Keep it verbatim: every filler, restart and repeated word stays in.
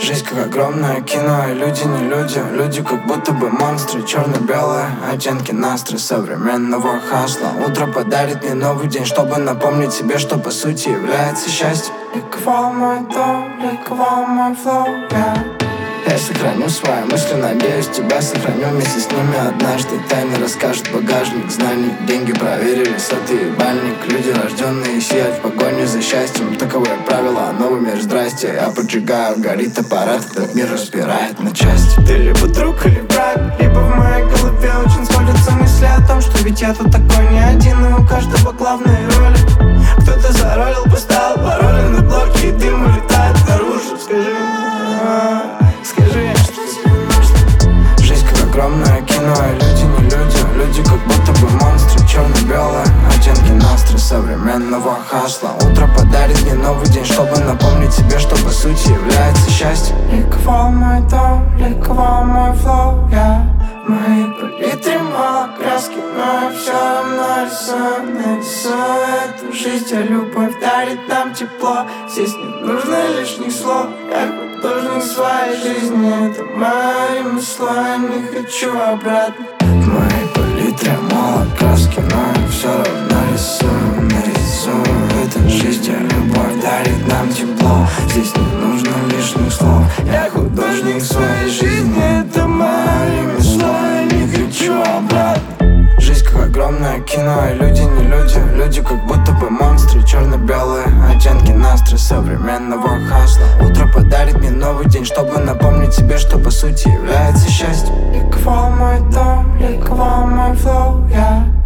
Жизнь как огромное кино, и люди не люди. Люди как будто бы монстры, черно-белые оттенки настрой современного хасла. Утро подарит мне новый день, чтобы напомнить себе, что по сути является счастьем. Ликовал мой дом, ликовал мой флоу, yeah. Я сохраню свои мысли, надеюсь, тебя сохраню вместе с ними. Однажды тайны расскажет багажник знаний. Деньги проверили, сотый ебальник. Люди, рожденные сиять в погоне за счастьем. Таковое правило, новый мир, здрасте. Я поджигаю, горит аппарат, этот мир распирает на части. Ты либо друг или враг, либо в моей голове очень сходятся мысли о том, что ведь я тут такой не один, и у каждого главные роли. Кто-то заролил, поставил пароли на блоке, и дым улетает наружу. Скажи, скажи, что тебе нужно? Жизнь как огромное кино, и люди не люди. Люди как будто бы монстры, черно-белые оттенки настрой современного хасла. Утро подарит мне новый день, чтобы напомнить себе, что по сути является счастьем. Ликовал мой дом, ликовал мой флоу, yeah. В моей палитре мало краски, но я все равно рисую, нарисую эту жизнь, а любовь дарит нам тепло. Здесь не нужно лишних слов, я художник своей жизни. Это мои ремесло, я не хочу обратно. В моей палитре мало краски, но я все равно рисую, нарисую эту жизнь, а любовь дарит нам тепло. Здесь не нужно лишних слов, я художник своей жизни. Это мое ремесло, я не хочу обратно. Жизнь как огромное кино, и люди не люди. Люди как будто бы монстры, черно-белые оттенки настрой современного хасла. Утро подарит мне новый день, чтобы напомнить себе, что по сути является счастьем. Ликовал мой дом, ликовал мой флоу, yeah.